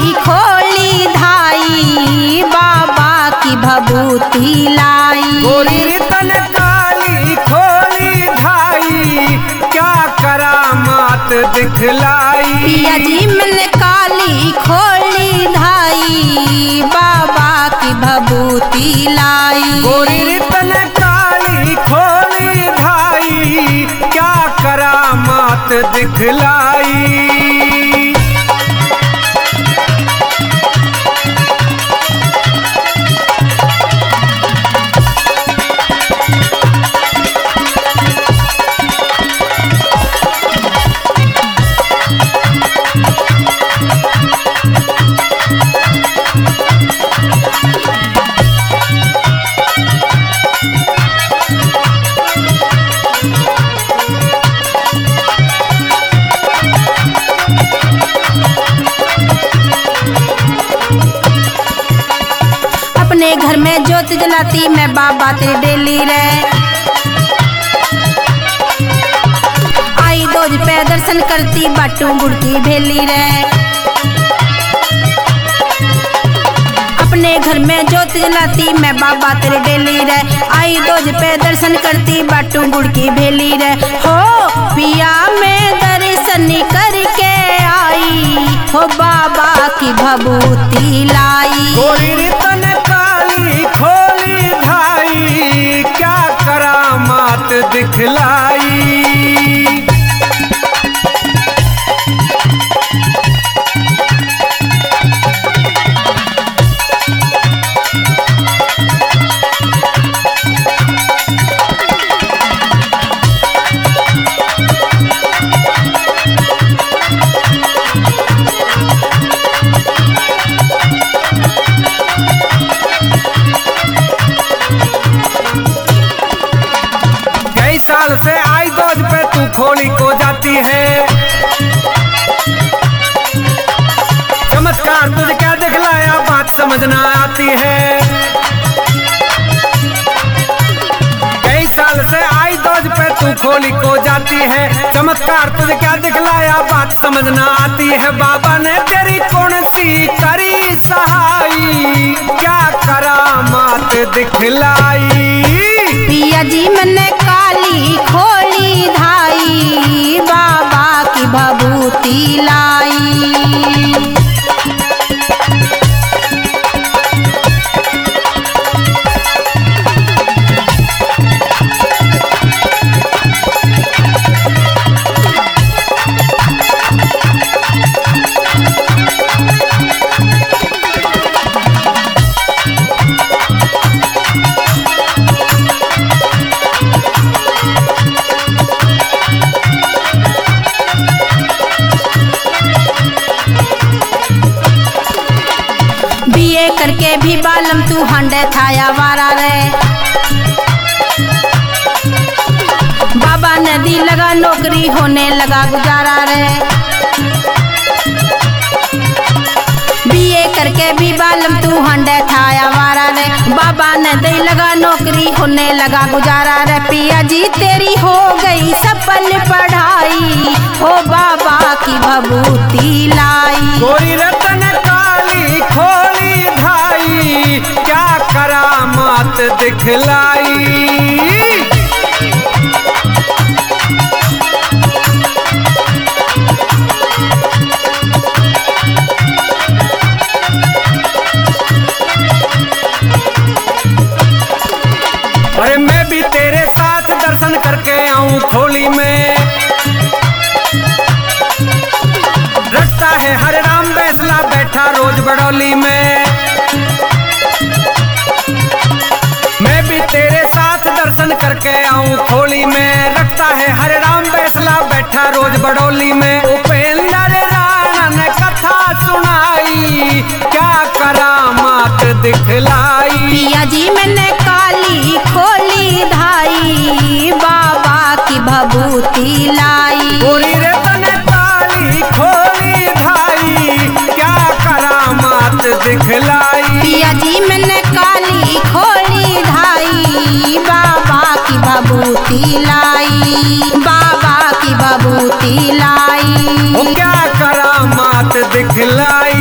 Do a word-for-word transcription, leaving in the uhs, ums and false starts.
काली खोली धाई बाबा की भभूति लाई। गोरी तन काली खोली धाई क्या करामात दिखलाई। पिया जी मैंने काली खोली धाई बाबा की भभूति लाई। गोरी तन काली खोली धाई क्या करामात दिखलाई। अपने घर में ज्योत जलाती मैं बाबा तेरी डेली रे। आई दोज पे दर्शन करती बाटू गुड़ की भेली रे। अपने घर में ज्योत जलाती मैं बाबा तेरी डेली रे। आई दोज पे दर्शन करती बाटू गुड़ की भेली रे। हो पिया में दर्शन करके आई हो बाबा की भभूति लाई। गोरी तन काली खोली धाई क्या करामात दिखलाई। साल से आई दोज पे तू खोली को जाती है। चमत्कार तुझे क्या दिखलाया बात समझ ना आती है। कई साल से आई दोज पे तू खोली को जाती है। चमत्कार तुझे क्या दिखलाया बात समझ ना आती है। बाबा ने तेरी कौन सी करी सहाई क्या करामात दिखलाई। पिया जी मैंने काली खोली धाई बाबा की भभूति लाई। बीए करके भी बालम तू हंडे थाया वारा रे। बाबा ने दी लगा नौकरी होने लगा गुजारा रे। बीए करके भी बालम तू हंडे थाया वारा रे। बाबा ने दी लगा नौकरी होने लगा गुजारा रे। पिया जी तेरी हो गई सफल पढ़ाई हो बाबा की भभूति लाई। गोरी रतन काली खोली धाई क्या करामात दिखलाई। अरे मैं भी तेरे साथ दर्शन करके आऊं खोली में। रखता है हरे राम बैसला बैठा रोज बड़ौली में। मैं भी तेरे साथ दर्शन करके आऊं खोली में। रखता है हरे राम बैसला बैठा रोज बड़ौली में। उपेंद्र राणा ने कथा सुनाई क्या करामात दिखलाई। पिया जी मैंने काली खोली धाई बाबा की भभूति लाई। गोरी रतन काली खोली धाई क्या करामात दिखलाई। पिया जी मैंने काली खोली धाई बाबा की भभूति लाई। बाबा की भभूति लाई। ओ क्या करामात दिखलाई।